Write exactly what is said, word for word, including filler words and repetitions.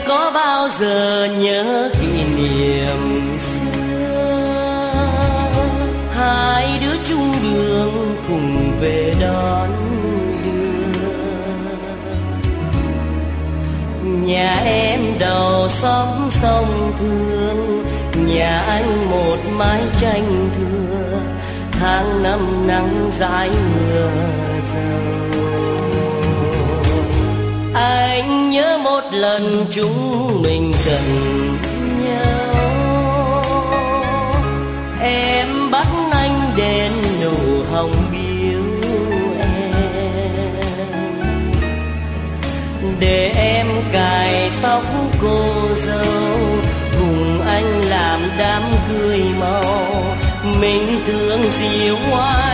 có bao giờ nhớ kỷ niệm xưa, hai đứa chung đường cùng về đón đưa. Nhà em đầu xóm sông Thương, nhà anh một mái tranh thưa, tháng năm nắng rải mưa râu. Anh nhớ một lần chúng mình gần nhau, em bắt anh đến nụ hồng biếu em, để em cài tóc cô dâu, cùng anh làm đám cưới màu. Mình thương dịu hoa